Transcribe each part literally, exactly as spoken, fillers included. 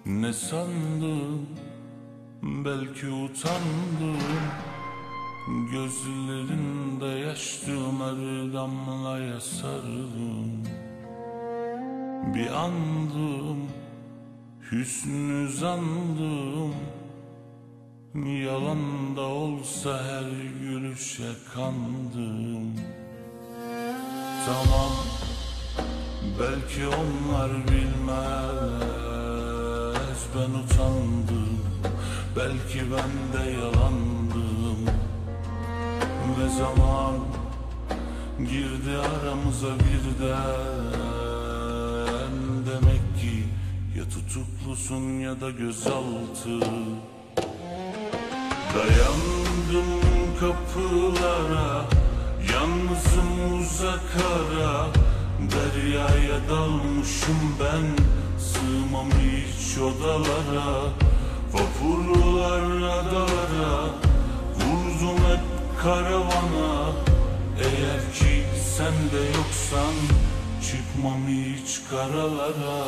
Ne sandım, belki utandım. Gözlerinde yaştım, her damlaya sarıldım. Bir andım, hüsnü zandım. Yalan da olsa her gülüşe kandım. Tamam, belki onlar bilmez, ben utandım. Belki ben de yalandım. Ve zaman girdi aramıza birden. Demek ki ya tutuklusun ya da gözaltı. Dayandım kapılara, yalnızım uzak ara. Deryaya dalmışım ben, sığmam hiç odalara. Vapurlar adalara, vurdum hep karavana. Eğer ki sen de yoksan, çıkmam hiç karalara.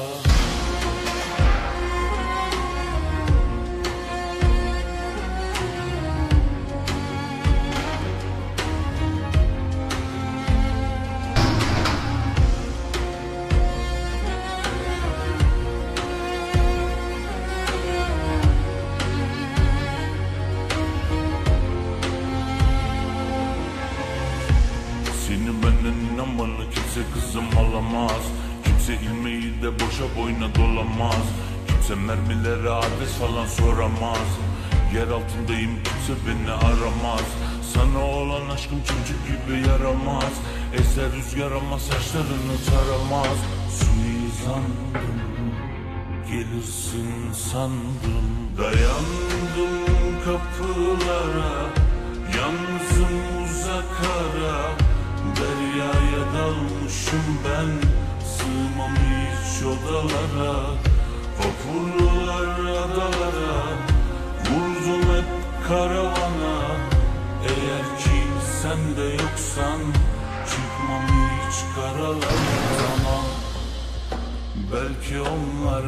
Seni benden inanmalı kimse kızım alamaz. Kimse ilmeği de boşa boyuna dolamaz. Kimse mermilere adres falan soramaz. Yer altındayım, kimse beni aramaz. Sana olan aşkım çocuk gibi yaramaz. Eser rüzgar ama saçlarını taramaz. Suizandım, gelirsin sandım. Dayandım kapılara, yalnızım uzak ara. Deryaya dalmışım ben, sığmam hiç odalara. Vapurlar adalara, vurdum hep karavana. Eğer ki sen de yoksan, çıkmam hiç karalara. Ama belki onlar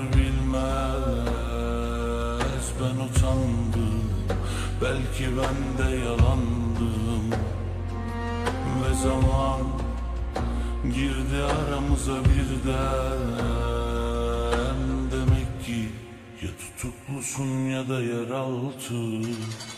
bilmez, ben utandım. Belki ben de yalandım. Ve zaman girdi aramıza birden. Demek ki ya tutuklusun ya da yeraltı.